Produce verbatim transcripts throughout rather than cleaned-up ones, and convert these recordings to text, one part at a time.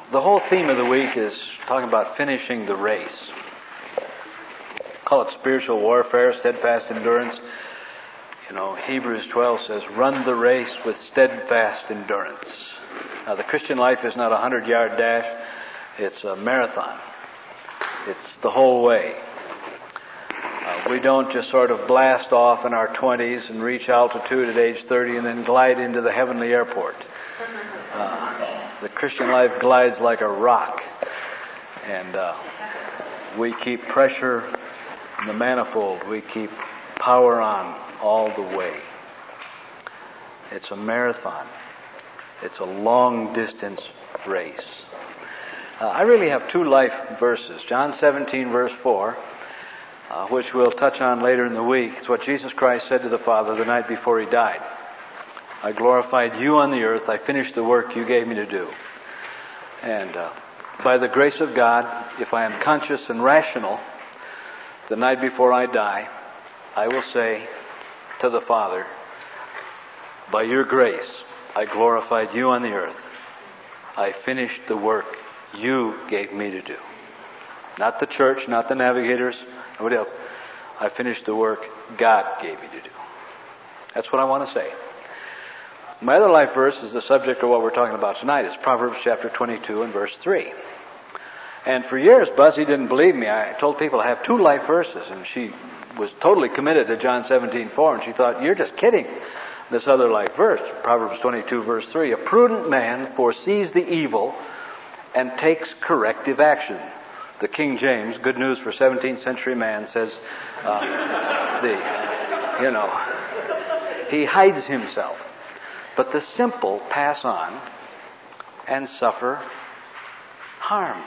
The whole theme of the week is talking about finishing the race. Call it spiritual warfare, steadfast endurance. You know, Hebrews twelve says, run the race with steadfast endurance. Now, the Christian life is not a hundred-yard dash. It's a marathon. It's the whole way. Uh, we don't just sort of blast off in our twenties and reach altitude at age thirty and then glide into the heavenly airport. Uh, the Christian life glides like a rock. And uh, we keep pressure in the manifold. We keep power on all the way. It's a marathon. It's a long-distance race. Uh, I really have two life verses. John seventeen, verse four, uh, which we'll touch on later in the week. It's what Jesus Christ said to the Father the night before He died. I glorified you on the earth. I finished the work you gave me to do. And uh, by the grace of God, if I am conscious and rational, the night before I die, I will say to the Father, by your grace, I glorified you on the earth. I finished the work you gave me to do. Not the church, not the navigators, nobody else. I finished the work God gave me to do. That's what I want to say. My other life verse is the subject of what we're talking about tonight. It's Proverbs chapter twenty-two and verse three. And for years, Buzzy didn't believe me. I told people I have two life verses, and she was totally committed to John seventeen four, and she thought, you're just kidding. This other life verse, Proverbs twenty-two verse three, a prudent man foresees the evil and takes corrective action. The King James, good news for seventeenth century man, says, uh, the, you know, he hides himself. But the simple pass on and suffer harm.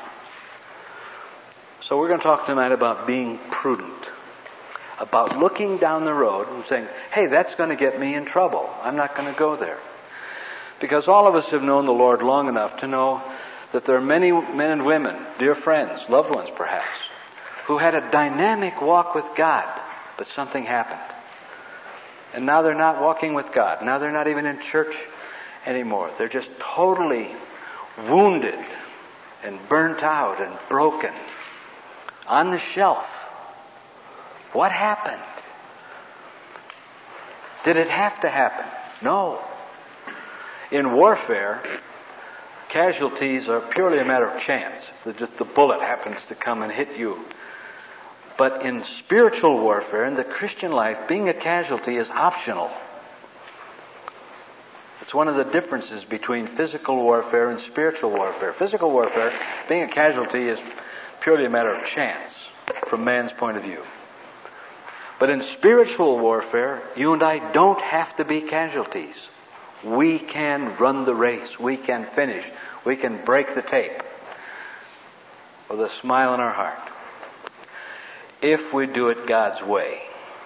So we're going to talk tonight about being prudent. About looking down the road and saying, hey, that's going to get me in trouble. I'm not going to go there. Because all of us have known the Lord long enough to know that there are many men and women, dear friends, loved ones perhaps, who had a dynamic walk with God, but something happened. And now they're not walking with God. Now they're not even in church anymore. They're just totally wounded and burnt out and broken. On the shelf. What happened? Did it have to happen? No. In warfare, casualties are purely a matter of chance. Just the bullet happens to come and hit you. But in spiritual warfare, in the Christian life, being a casualty is optional. It's one of the differences between physical warfare and spiritual warfare. Physical warfare, being a casualty is purely a matter of chance from man's point of view. But in spiritual warfare, you and I don't have to be casualties. We can run the race. We can finish. We can break the tape with a smile on our heart. If we do it God's way.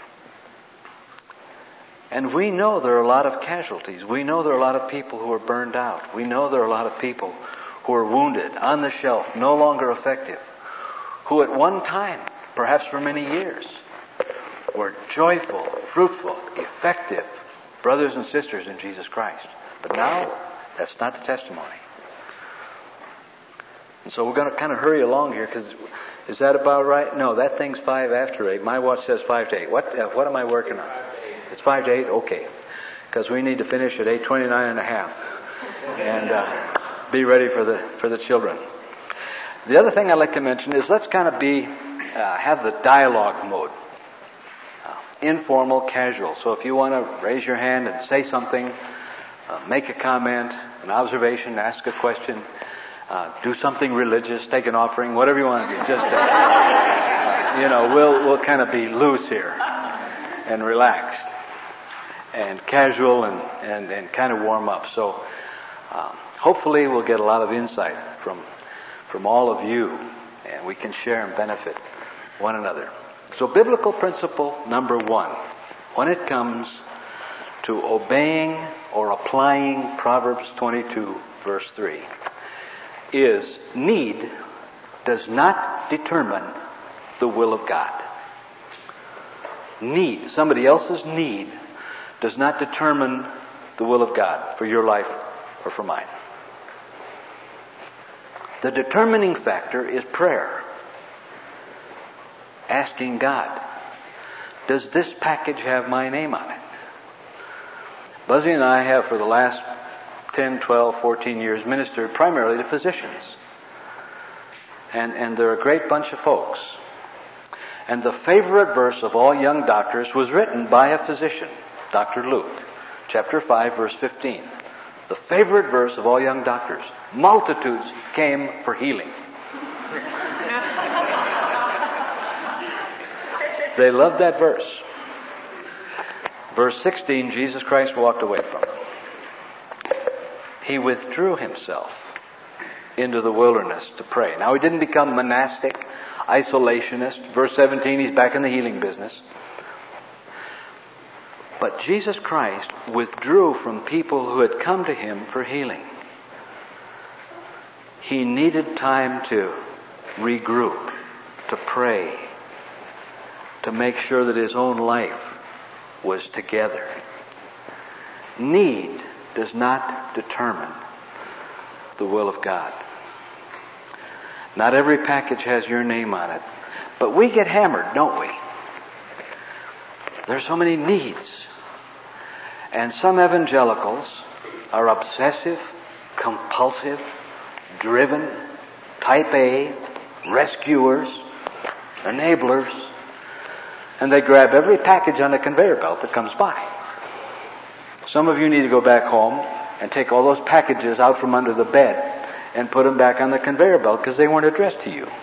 And we know there are a lot of casualties. We know there are a lot of people who are burned out. We know there are a lot of people who are wounded, on the shelf, no longer effective, who at one time, perhaps for many years, were joyful, fruitful, effective brothers and sisters in Jesus Christ. But now, that's not the testimony. And so we're going to kind of hurry along here, because is that about right? No, that thing's five after eight. My watch says five to eight. What uh, what am I working on? It's five to eight? Okay. Because we need to finish at eight twenty-nine and a half. And uh, be ready for the for the children. The other thing I'd like to mention is let's kind of be, uh, have the dialogue mode. Uh, informal, casual. So if you want to raise your hand and say something, uh, make a comment, an observation, ask a question, Uh, do something religious, take an offering, whatever you want to do. Just, uh, uh, you know, we'll we'll kind of be loose here and relaxed and casual and, and, and kind of warm up. So uh, hopefully we'll get a lot of insight from from all of you, and we can share and benefit one another. So biblical principle number one, when it comes to obeying or applying Proverbs twenty-two, verse three, is need does not determine the will of God. Need, somebody else's need, does not determine the will of God for your life or for mine. The determining factor is prayer. Asking God, does this package have my name on it? Buzzy and I have for the last ten, twelve, fourteen years ministered primarily to physicians. And, and they're a great bunch of folks. And the favorite verse of all young doctors was written by a physician, Doctor Luke, chapter five, verse fifteen. The favorite verse of all young doctors. Multitudes came for healing. They loved that verse. Verse sixteen, Jesus Christ walked away from it. He withdrew himself into the wilderness to pray. Now, he didn't become monastic, isolationist. Verse seventeen, he's back in the healing business. But Jesus Christ withdrew from people who had come to him for healing. He needed time to regroup, to pray, to make sure that his own life was together. Need does not determine the will of God. Not every package has your name on it, but we get hammered, don't we? There's so many needs. And some evangelicals are obsessive, compulsive, driven, type A, rescuers, enablers, and they grab every package on the conveyor belt that comes by. Some of you need to go back home and take all those packages out from under the bed and put them back on the conveyor belt because they weren't addressed to you.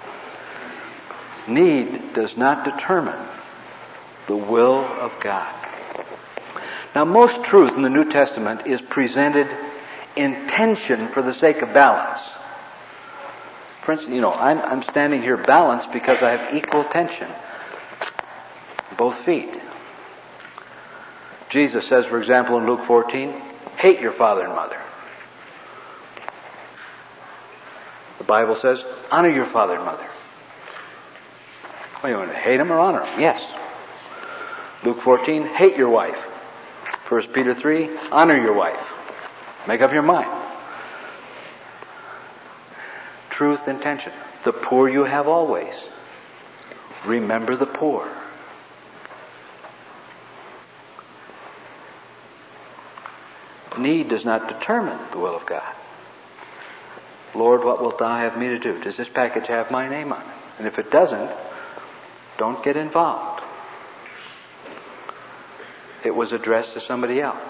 Need does not determine the will of God. Now, most truth in the New Testament is presented in tension for the sake of balance. For instance, you know, I'm, I'm standing here balanced because I have equal tension. Both feet. Jesus says, for example, in Luke fourteen, hate your father and mother. The Bible says, honor your father and mother. What do you want to hate them or honor them? Yes. Luke fourteen, hate your wife. First Peter three, honor your wife. Make up your mind. Truth and tension. The poor you have always. Remember the poor. Need does not determine the will of God. Lord, what wilt thou have me to do? Does this package have my name on it? And if it doesn't, don't get involved. It was addressed to somebody else.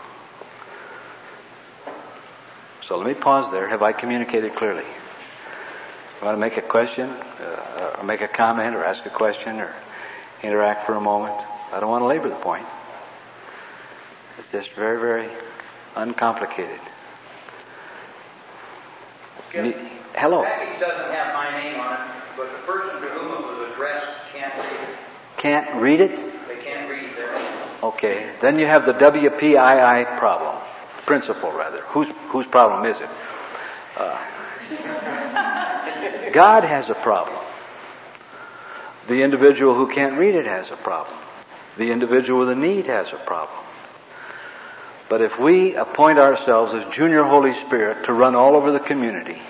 So let me pause there. Have I communicated clearly? You want to make a question, uh, or make a comment, or ask a question, or interact for a moment? I don't want to labor the point. It's just very, very uncomplicated. Skip, Hello. The package doesn't have my name on it, but the person to whom it was addressed can't read it. Can't read it? They can't read it there. Okay. Then you have the W P I I problem. Principle, rather. Whose, whose problem is it? Uh, God has a problem. The individual who can't read it has a problem. The individual with a need has a problem. But if we appoint ourselves as junior Holy Spirit to run all over the community,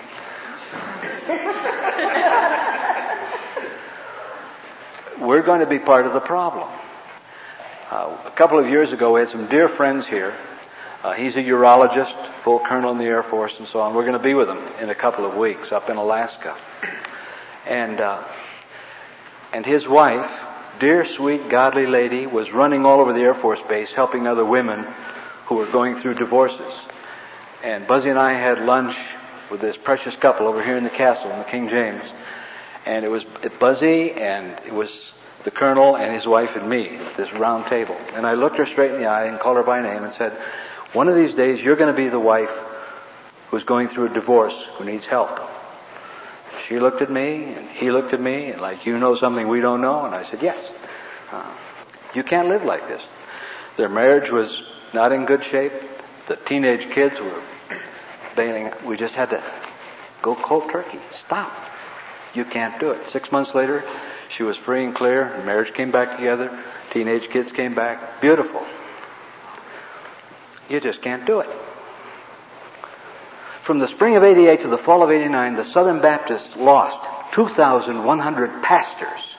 we're going to be part of the problem. Uh, a couple of years ago, we had some dear friends here. Uh, he's a urologist, full colonel in the Air Force and so on. We're going to be with him in a couple of weeks up in Alaska. And, uh, and his wife, dear, sweet, godly lady, was running all over the Air Force Base helping other women who were going through divorces. And Buzzy and I had lunch with this precious couple over here in the castle in the King James. And it was Buzzy and it was the colonel and his wife and me at this round table. And I looked her straight in the eye and called her by name and said, one of these days you're going to be the wife who's going through a divorce, who needs help. She looked at me and he looked at me and like, you know something we don't know? And I said, yes. Uh, you can't live like this. Their marriage was not in good shape. The teenage kids were bailing. We just had to go cold turkey. Stop. You can't do it. Six months later, she was free and clear. Her marriage came back together. Teenage kids came back. Beautiful. You just can't do it. From the spring of eighty-eight to the fall of eighty-nine, the Southern Baptists lost two thousand one hundred pastors.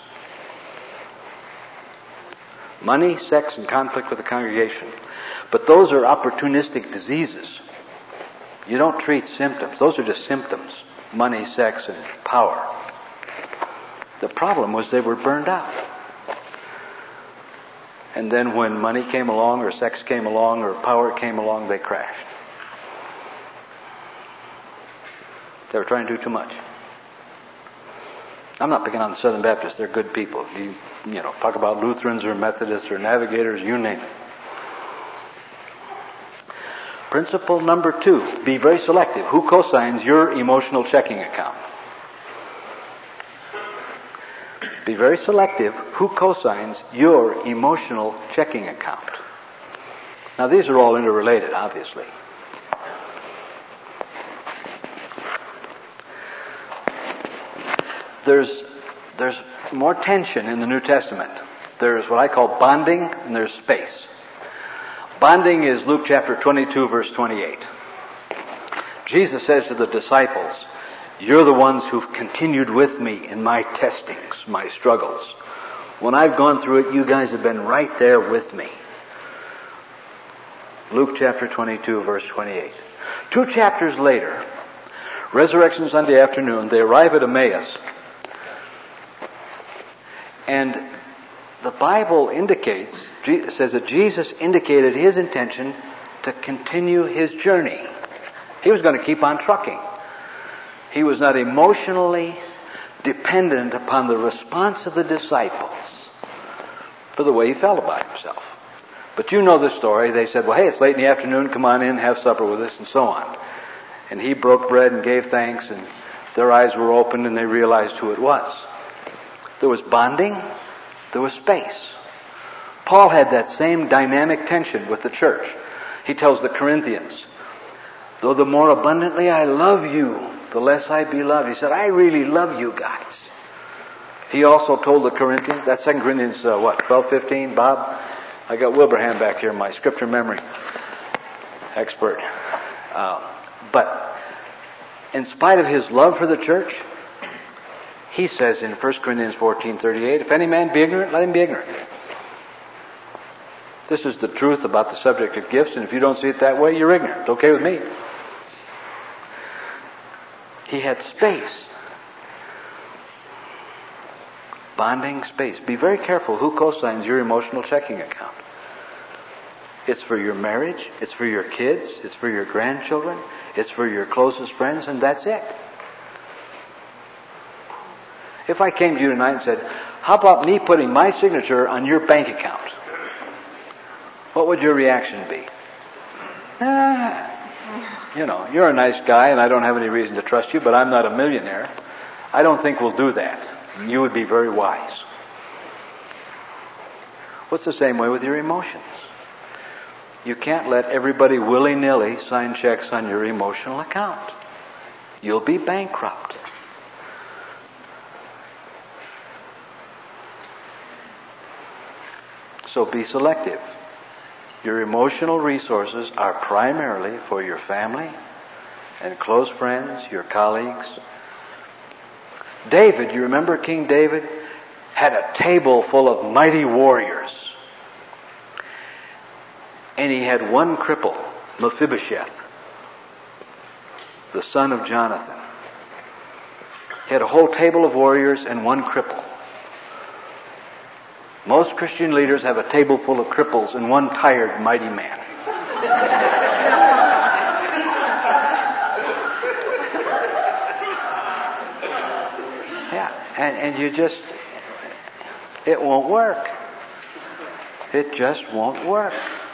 Money, sex, and conflict with the congregation. But those are opportunistic diseases. You don't treat symptoms. Those are just symptoms. Money, sex, and power. The problem was they were burned out. And then when money came along, or sex came along, or power came along, they crashed. They were trying to do too much. I'm not picking on the Southern Baptists. They're good people. You, you know, talk about Lutherans or Methodists or Navigators, you name it. Principle number two, be very selective. Who cosigns your emotional checking account? Be very selective. Who cosigns your emotional checking account? Now, these are all interrelated, obviously. There's, there's more tension in the New Testament. There's what I call bonding, and there's space. Bonding is Luke chapter twenty-two, verse twenty-eight. Jesus says to the disciples, you're the ones who've continued with me in my testings, my struggles. When I've gone through it, you guys have been right there with me. Luke chapter twenty-two, verse twenty-eight. Two chapters later, Resurrection Sunday afternoon, they arrive at Emmaus. And the Bible indicates, says that Jesus indicated his intention to continue his journey. He was going to keep on trucking. He was not emotionally dependent upon the response of the disciples for the way he felt about himself. But you know the story. They said, well, hey, it's late in the afternoon. Come on in, have supper with us, and so on. And he broke bread and gave thanks, and their eyes were opened, and they realized who it was. There was bonding. There was space. Paul had that same dynamic tension with the church. He tells the Corinthians, though the more abundantly I love you, the less I be loved. He said, I really love you guys. He also told the Corinthians, that's Second Corinthians, uh, what, twelve fifteen, Bob? I got Wilbraham back here, my scripture memory expert. Uh, but in spite of his love for the church, he says in First Corinthians fourteen thirty-eight, if any man be ignorant, let him be ignorant. This is the truth about the subject of gifts, and if you don't see it that way, you're ignorant. It's okay with me. He had space. Bonding space. Be very careful who cosigns your emotional checking account. It's for your marriage, it's for your kids, it's for your grandchildren, it's for your closest friends, and that's it. If I came to you tonight and said, how about me putting my signature on your bank account? What would your reaction be? Ah, you know, you're a nice guy and I don't have any reason to trust you, but I'm not a millionaire. I don't think we'll do that. And you would be very wise. What's the same way with your emotions? You can't let everybody willy-nilly sign checks on your emotional account. You'll be bankrupt. So be selective. Your emotional resources are primarily for your family and close friends, your colleagues. David, you remember King David, had a table full of mighty warriors. And he had one cripple, Mephibosheth, the son of Jonathan. He had a whole table of warriors and one cripple. Most Christian leaders have a table full of cripples and one tired, mighty man. Yeah, and, and you just, it won't work. It just won't work.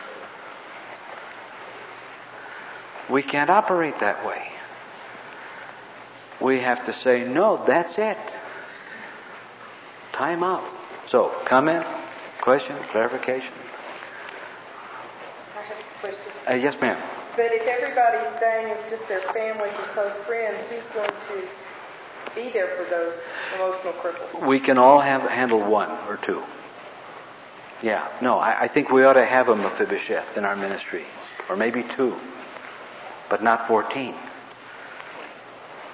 We can't operate that way. We have to say, no, that's it. Time out. So, comment, question, clarification? I have a question. Uh, yes, ma'am. But if everybody's saying it's just their families and close friends, who's going to be there for those emotional cripples? We can all have handle one or two. Yeah, no, I, I think we ought to have a Mephibosheth in our ministry, or maybe two, but not fourteen.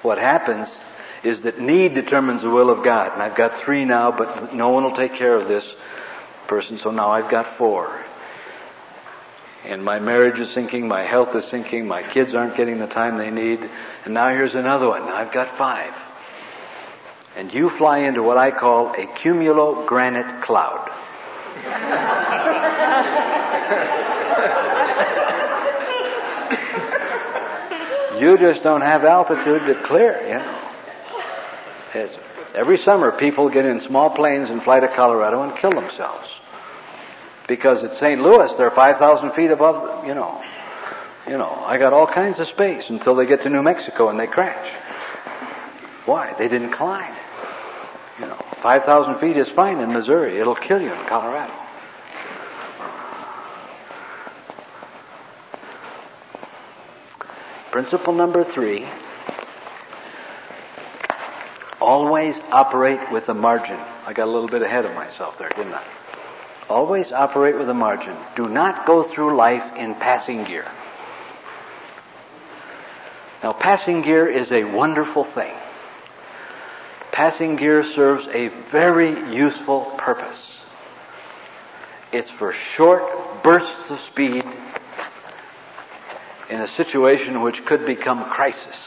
What happens is that need determines the will of God. And I've got three now, but no one will take care of this person, so now I've got four. And my marriage is sinking, my health is sinking, my kids aren't getting the time they need, and now here's another one. Now I've got five. And you fly into what I call a cumulogranite cloud. You just don't have altitude to clear, you know. It's, every summer people get in small planes and fly to Colorado and kill themselves. Because at Saint Louis they're five thousand feet above, you know. You know, I got all kinds of space until they get to New Mexico and they crash. Why? They didn't climb. You know, five thousand feet is fine in Missouri. It'll kill you in Colorado. Principle number three. Always operate with a margin. I got a little bit ahead of myself there, didn't I? Always operate with a margin. Do not go through life in passing gear. Now, passing gear is a wonderful thing. Passing gear serves a very useful purpose. It's for short bursts of speed in a situation which could become crisis.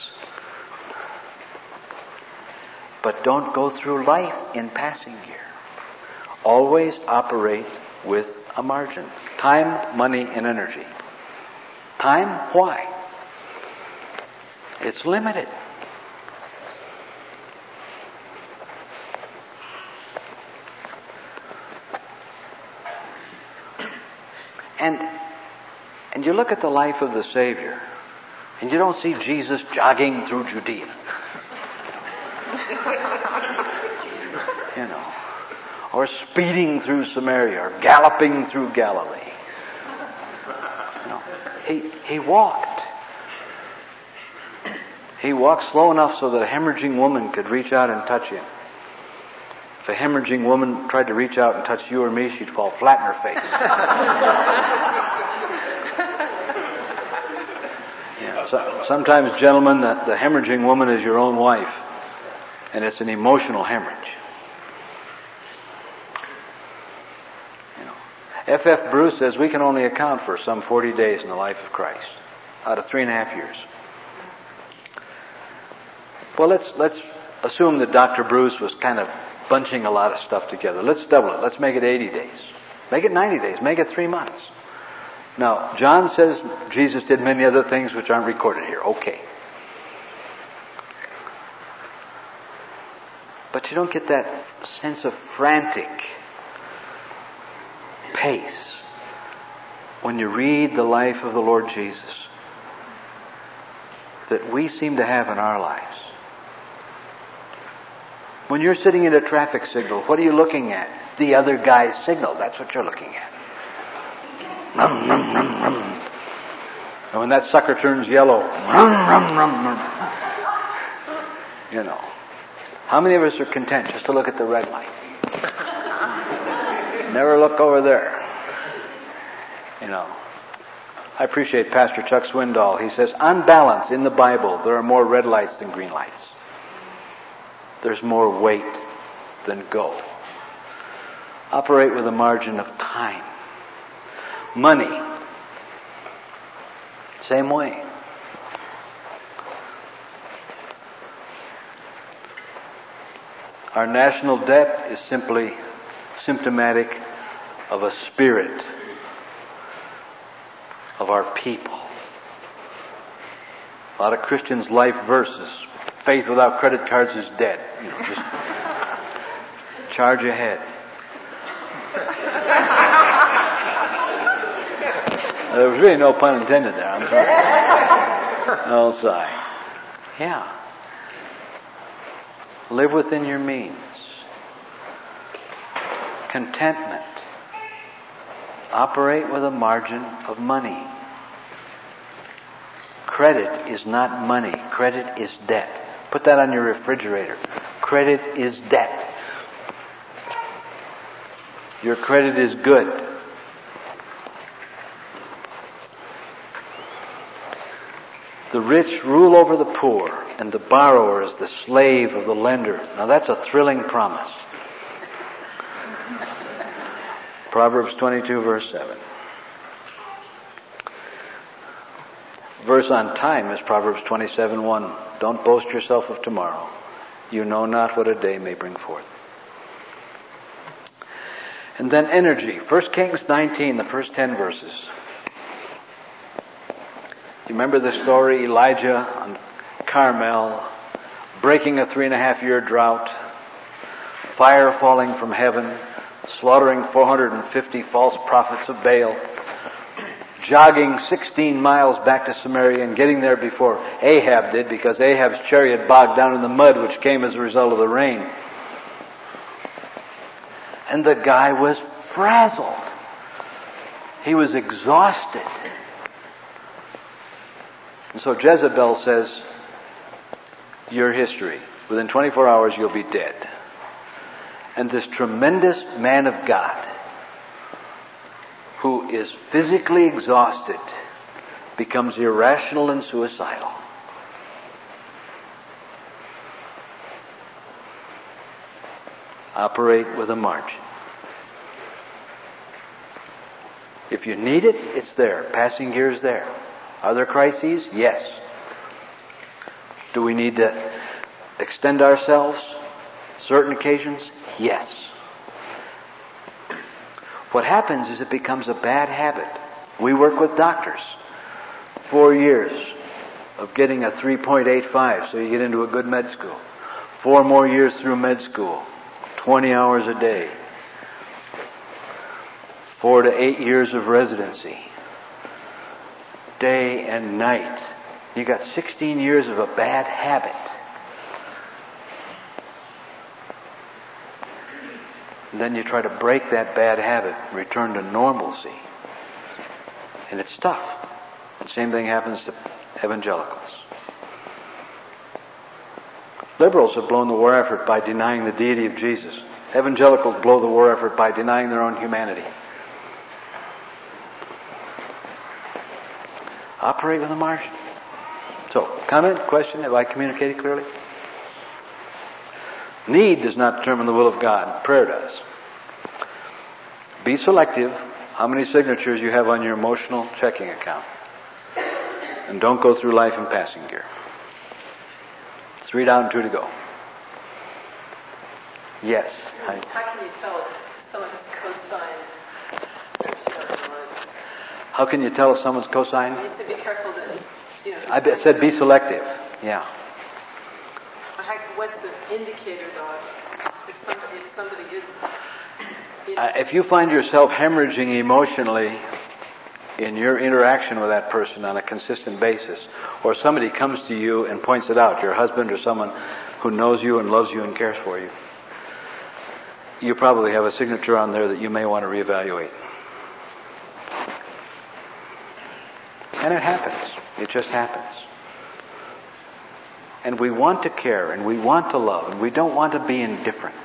But don't go through life in passing gear. Always operate with a margin. Time, money, and energy. Time, why? It's limited. And and you look at the life of the Savior, and you don't see Jesus jogging through Judea. You know, or speeding through Samaria, or galloping through Galilee. You know, he he walked. He walked slow enough so that a hemorrhaging woman could reach out and touch him. If a hemorrhaging woman tried to reach out and touch you or me, she'd fall flat in her face. Yeah, so, sometimes, gentlemen, the, the hemorrhaging woman is your own wife, and it's an emotional hemorrhage. You know, F F Bruce says we can only account for some forty days in the life of Christ out of three and a half years. Well, let's let's assume that Doctor Bruce was kind of bunching a lot of stuff together. Let's double it. Let's make it eighty days. Make it ninety days. Make it three months. Now, John says Jesus did many other things which aren't recorded here. Okay. But you don't get that sense of frantic pace when you read the life of the Lord Jesus that we seem to have in our lives. When you're sitting at a traffic signal, what are you looking at? The other guy's signal. That's what you're looking at. Rum, rum, rum, rum. And when that sucker turns yellow, rum, rum, rum, rum. You know. How many of us are content just to look at the red light? Never look over there. You know. I appreciate Pastor Chuck Swindoll. He says, on balance, in the Bible, there are more red lights than green lights. There's more wait than go. Operate with a margin of time. Money. Same way. Our national debt is simply symptomatic of a spirit of our people. A lot of Christians' life verses. Faith without credit cards is dead. You know, just charge ahead. There was really no pun intended there. I'm sorry. No sigh. Yeah. Live within your means. Contentment. Operate with a margin of money. Credit is not money. Credit is debt. Put that on your refrigerator. Credit is debt. Your credit is good. The rich rule over the poor, and the borrower is the slave of the lender. Now that's a thrilling promise. Proverbs twenty-two, verse seven. Verse on time is Proverbs twenty-seven, one. Don't boast yourself of tomorrow. You know not what a day may bring forth. And then energy. First Kings nineteen, the first ten verses. You remember the story, Elijah on Carmel, breaking a three and a half year drought, fire falling from heaven, slaughtering four hundred fifty false prophets of Baal, jogging sixteen miles back to Samaria and getting there before Ahab did, because Ahab's chariot bogged down in the mud which came as a result of the rain. And the guy was frazzled. He was exhausted. And so Jezebel says, your history. Within twenty-four hours you'll be dead. And this tremendous man of God, who is physically exhausted, becomes irrational and suicidal. Operate with a margin. If you need it, it's there. Passing gear's there. Are there crises? Yes. Do we need to extend ourselves? Certain occasions? Yes. What happens is it becomes a bad habit. We work with doctors. Four years of getting a three point eight five so you get into a good med school. Four more years through med school. twenty hours a day. Four to eight years of residency. Day and night. You got sixteen years of a bad habit. And then you try to break that bad habit, return to normalcy. And it's tough. The same thing happens to evangelicals. Liberals have blown the war effort by denying the deity of Jesus. Evangelicals blow the war effort by denying their own humanity. Operate with a margin. So, comment, question, have I communicated clearly? Need does not determine the will of God. Prayer does. Be selective how many signatures you have on your emotional checking account. And don't go through life in passing gear. Three down, two to go. Yes. How can you tell if someone has co-signed their sheet on? How can you tell if someone's co-signed? You said be careful that, you know. I be- said be selective. Yeah. How, what's the indicator, though, if somebody, if somebody is... You know, Uh, if you find yourself hemorrhaging emotionally in your interaction with that person on a consistent basis, or somebody comes to you and points it out, your husband or someone who knows you and loves you and cares for you, you probably have a signature on there that you may want to reevaluate. And it happens. It just happens. And we want to care, and we want to love, and we don't want to be indifferent.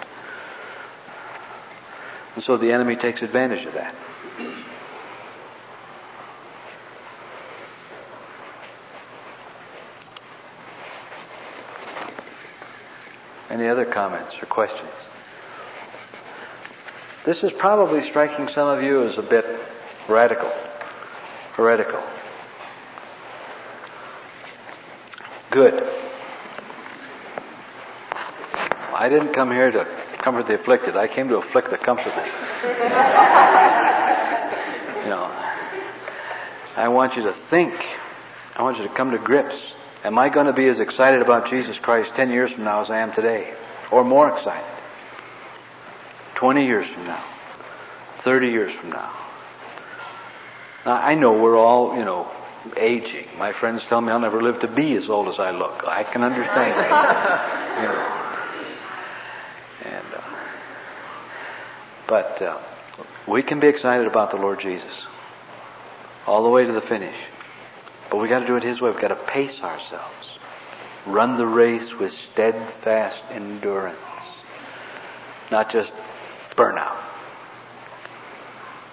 And so the enemy takes advantage of that. Any other comments or questions? This is probably striking some of you as a bit radical, heretical. Good. I didn't come here to comfort the afflicted. I came to afflict the comfortable. You know, I want you to think. I want you to come to grips. Am I going to be as excited about Jesus Christ ten years from now as I am today? Or more excited? twenty years from now? thirty years from now? Now, I know we're all, you know, aging. My friends tell me I'll never live to be as old as I look. I can understand that. You know. And, uh, but uh, we can be excited about the Lord Jesus all the way to the finish. But we got to do it His way. We've got to pace ourselves. Run the race with steadfast endurance. Not just burnout.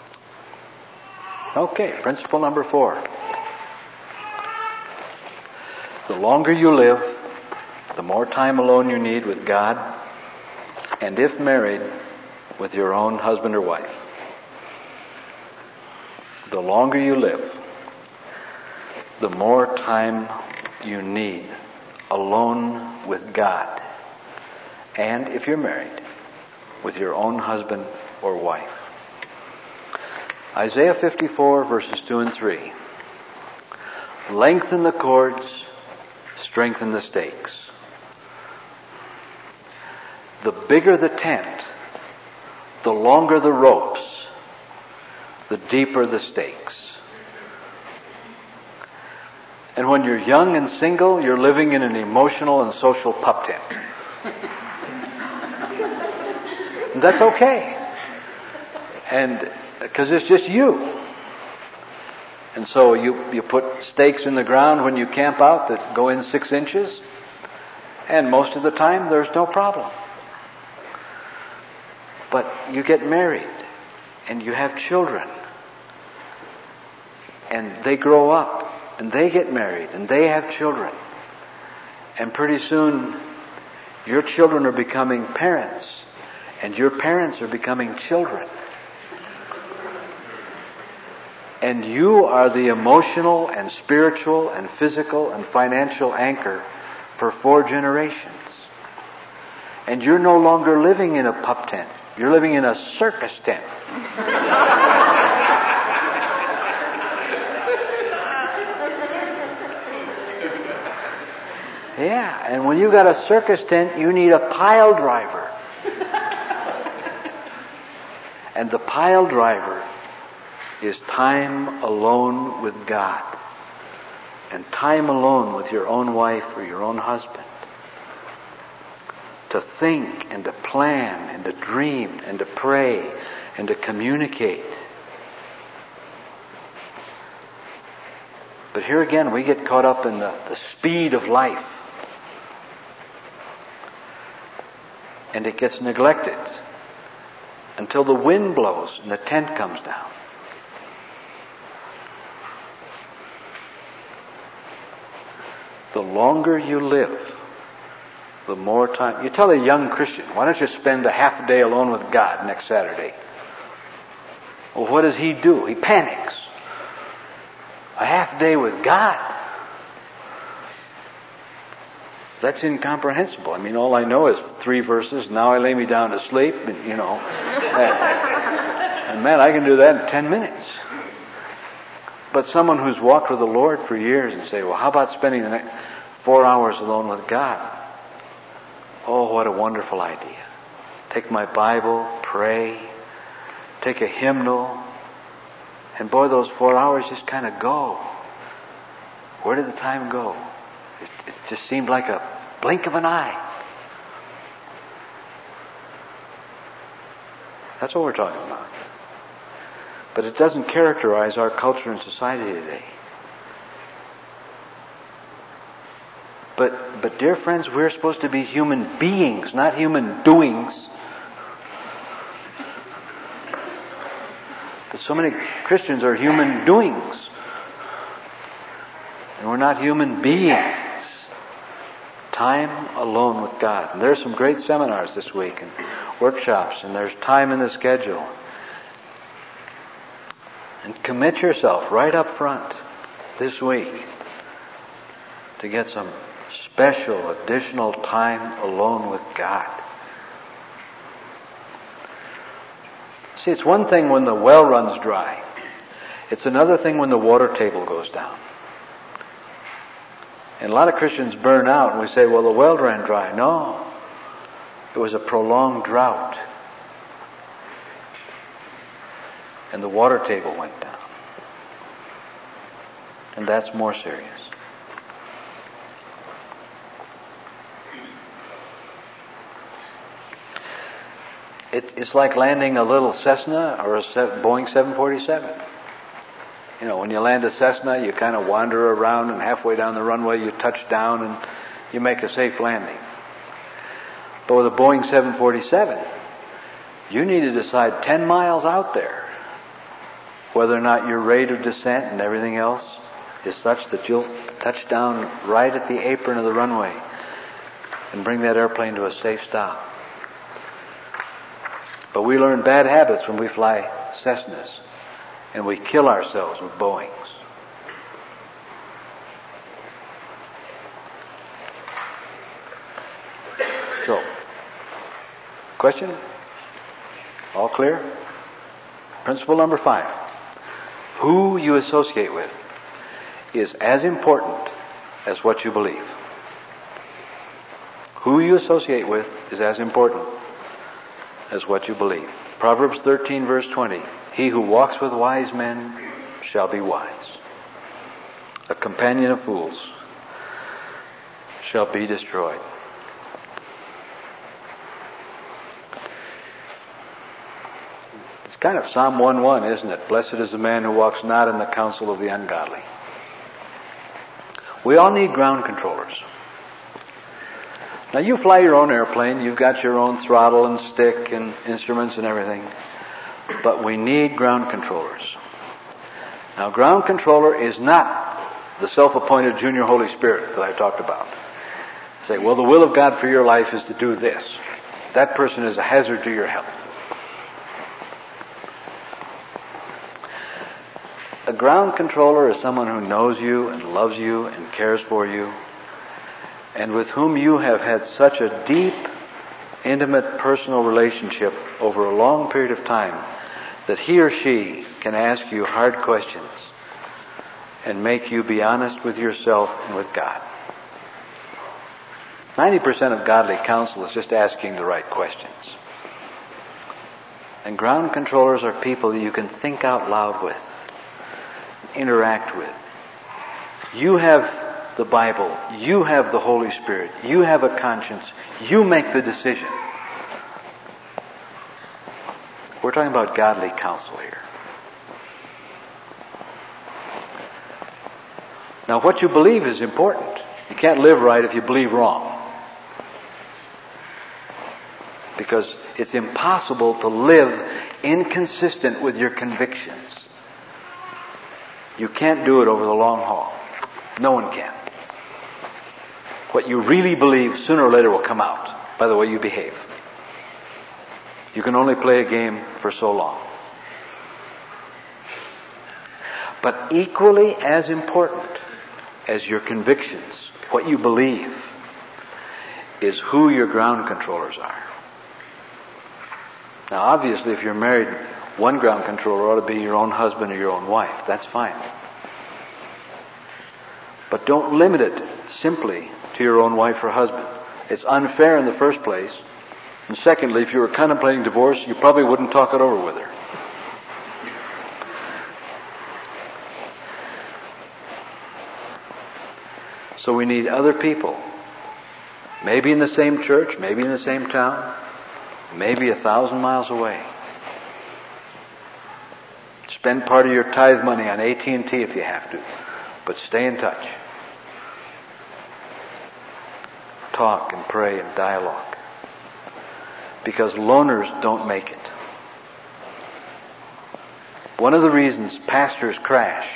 Okay, principle number four. The longer you live, the more time alone you need with God, and if married, with your own husband or wife. The longer you live, the more time you need alone with God, and if you're married, with your own husband or wife. Isaiah fifty-four, verses two and three. Lengthen the cords, strengthen the stakes. The bigger the tent, the longer the ropes, the deeper the stakes. And when you're young and single, you're living in an emotional and social pup tent. And that's okay. And because it's just you. And so you, you put stakes in the ground when you camp out that go in six inches. And most of the time, there's no problem. But you get married and you have children. And they grow up and they get married and they have children. And pretty soon, your children are becoming parents. And your parents are becoming children. And you are the emotional and spiritual and physical and financial anchor for four generations. And you're no longer living in a pup tent. You're living in a circus tent. Yeah, and when you got a circus tent, you need a pile driver. And the pile driver is time alone with God. And time alone with your own wife or your own husband. To think and to plan and to dream and to pray and to communicate. But here again, we get caught up in the, the speed of life. And it gets neglected until the wind blows and the tent comes down. The longer you live, the more time. You tell a young Christian, why don't you spend a half a day alone with God next Saturday? Well, what does he do? He panics. A half day with God? That's incomprehensible. I mean, all I know is three verses. Now I lay me down to sleep, and, you know. And, and man, I can do that in ten minutes. But someone who's walked with the Lord for years and say, well, how about spending the next four hours alone with God? Oh, what a wonderful idea. Take my Bible, pray, take a hymnal, and boy, those four hours just kind of go. Where did the time go? It, it just seemed like a blink of an eye. That's what we're talking about. But it doesn't characterize our culture and society today. But, but dear friends, we're supposed to be human beings, not human doings. But so many Christians are human doings. And we're not human beings. Time alone with God. And there's some great seminars this week and workshops, and there's time in the schedule. And commit yourself right up front this week to get some special additional time alone with God. See, it's one thing when the well runs dry. It's another thing when the water table goes down. And a lot of Christians burn out and we say, well, the well ran dry. No. It was a prolonged drought. And the water table went down. And that's more serious. It's, it's like landing a little Cessna or a Boeing seven forty-seven. You know, when you land a Cessna, you kind of wander around, and halfway down the runway you touch down and you make a safe landing. But with a Boeing seven forty-seven, you need to decide ten miles out there whether or not your rate of descent and everything else is such that you'll touch down right at the apron of the runway and bring that airplane to a safe stop. But we learn bad habits when we fly Cessnas, and we kill ourselves with Boeings. So, question? All clear? Principle number five. Who you associate with is as important as what you believe. Who you associate with is as important as what you believe. Proverbs thirteen verse twenty. He who walks with wise men shall be wise. A companion of fools shall be destroyed. It's kind of Psalm one one, isn't it? Blessed is the man who walks not in the counsel of the ungodly. We all need ground controllers. Now you fly your own airplane, you've got your own throttle and stick and instruments and everything, but we need ground controllers. Now ground controller is not the self-appointed junior Holy Spirit that I talked about. Say, well, the will of God for your life is to do this. That person is a hazard to your health. A ground controller is someone who knows you and loves you and cares for you, and with whom you have had such a deep, intimate, personal relationship over a long period of time that he or she can ask you hard questions and make you be honest with yourself and with God. ninety percent of godly counsel is just asking the right questions. And ground controllers are people that you can think out loud with, interact with. You have the Bible. You have the Holy Spirit. You have a conscience. You make the decision. We're talking about godly counsel here. Now, what you believe is important. You can't live right if you believe wrong. Because it's impossible to live inconsistent with your convictions. You can't do it over the long haul. No one can. What you really believe sooner or later will come out by the way you behave. You can only play a game for so long. But equally as important as your convictions, what you believe, is who your ground controllers are. Now obviously if you're married, one ground controller ought to be your own husband or your own wife. That's fine. But don't limit it simply to your own wife or husband. It's unfair in the first place. And secondly, if you were contemplating divorce, you probably wouldn't talk it over with her. So we need other people. Maybe in the same church, maybe in the same town, maybe a thousand miles away. Spend part of your tithe money on A T and T if you have to, but stay in touch. Talk and pray and dialogue. Because loners don't make it. One of the reasons pastors crash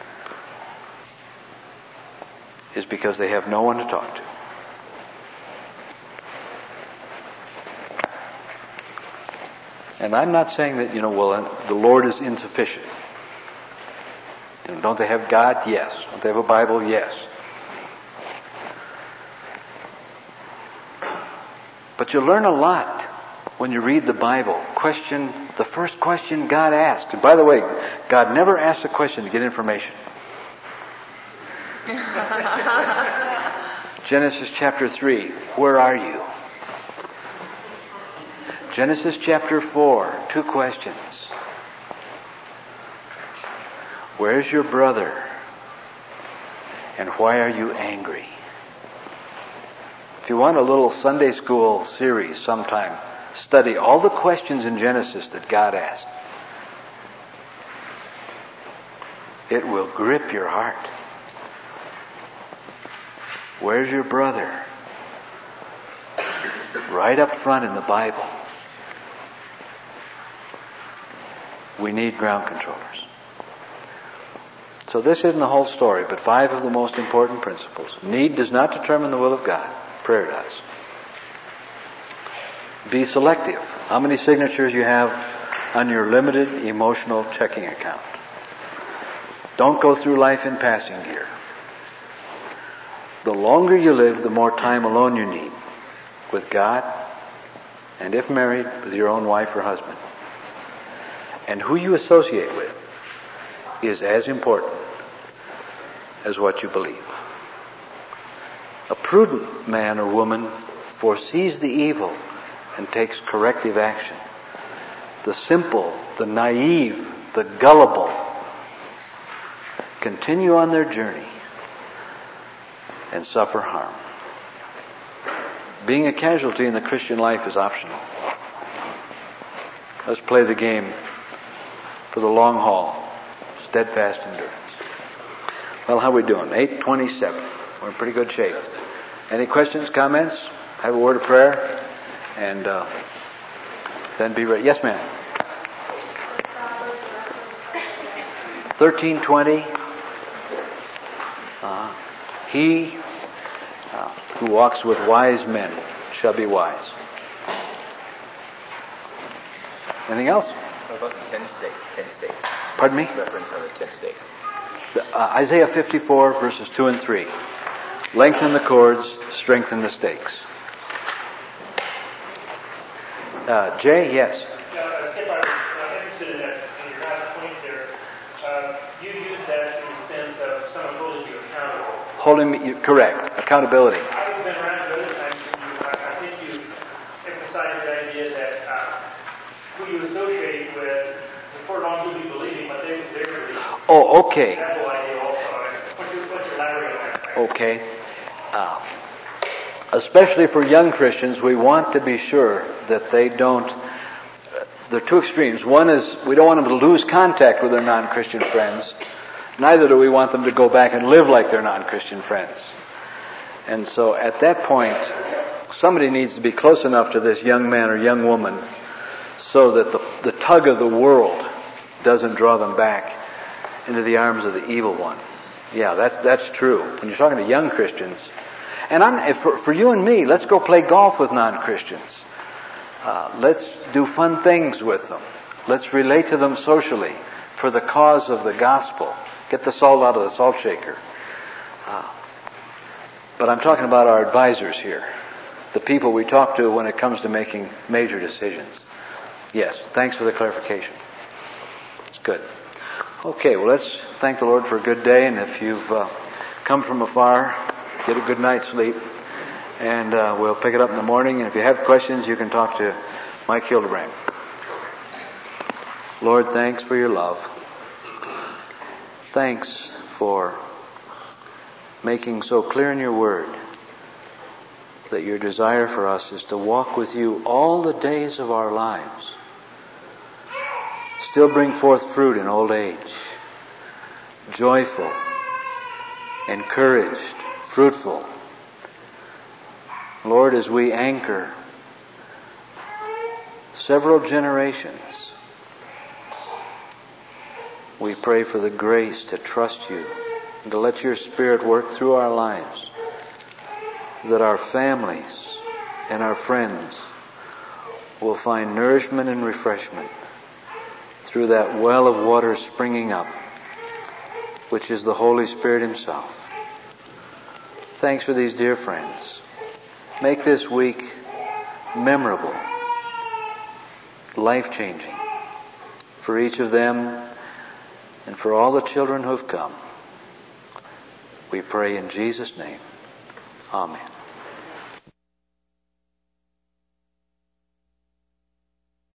is because they have no one to talk to. And I'm not saying that, you know, well, the Lord is insufficient. You know, don't they have God? Yes. Don't they have a Bible? Yes. But you learn a lot when you read the Bible. Question, the first question God asked. And by the way, God never asks a question to get information. Genesis chapter three, where are you? Genesis chapter four, two questions. Where's your brother? And why are you angry? If you want a little Sunday school series sometime, study all the questions in Genesis that God asked. It will grip your heart. Where's your brother? Right up front in the Bible. We need ground controllers. So this isn't the whole story, but five of the most important principles. Need does not determine the will of God. Prayer does. Be selective. How many signatures you have on your limited emotional checking account. Don't go through life in passing gear. The longer you live, the more time alone you need with God, and if married, with your own wife or husband. And who you associate with is as important as what you believe. A prudent man or woman foresees the evil and takes corrective action. The simple, the naive, the gullible continue on their journey and suffer harm. Being a casualty in the Christian life is optional. Let's play the game for the long haul. Steadfast endurance. Well, how are we doing? eight twenty-seven. We're in pretty good shape. Any questions, comments? Have a word of prayer? And uh, then be ready. Yes, ma'am. thirteen twenty. Uh, he uh, who walks with wise men shall be wise. Anything else? What about the ten states? Ten states. Pardon me? Reference on the ten states. The, uh, Isaiah fifty-four, verses two and three. Lengthen the cords, strengthen the stakes. Uh, Jay, yes. Uh, Skip, I was uh, interested in that, in your last point there. Uh, you used that in the sense of someone holding you accountable. Holding me, correct. Accountability. I've been around other times, and you, I, I think you emphasized the idea that uh, who you associate with, before long you'll be believing, but they, they're believing. Oh, okay. That whole idea also. What's your, what's your elaborate on that? Okay. Uh, especially for young Christians, we want to be sure that they don't. Uh, there are two extremes. One is we don't want them to lose contact with their non-Christian friends. Neither do we want them to go back and live like their non-Christian friends. And so at that point, somebody needs to be close enough to this young man or young woman so that the, the tug of the world doesn't draw them back into the arms of the evil one. Yeah, that's that's true. When you're talking to young Christians, and I'm, for, for you and me, let's go play golf with non-Christians. Uh, let's do fun things with them. Let's relate to them socially for the cause of the gospel. Get the salt out of the salt shaker. Uh, but I'm talking about our advisors here, the people we talk to when it comes to making major decisions. Yes, thanks for the clarification. It's good. Okay, well, let's thank the Lord for a good day, and if you've uh, come from afar, get a good night's sleep, and uh, we'll pick it up in the morning. And if you have questions, you can talk to Mike Hildebrand. Lord, thanks for your love. Thanks for making so clear in your word that your desire for us is to walk with you all the days of our lives. Still bring forth fruit in old age. Joyful, encouraged, fruitful. Lord, as we anchor several generations, we pray for the grace to trust you and to let your Spirit work through our lives, that our families and our friends will find nourishment and refreshment through that well of water springing up, which is the Holy Spirit Himself. Thanks for these dear friends. Make this week memorable, life-changing for each of them and for all the children who have come. We pray in Jesus' name. Amen.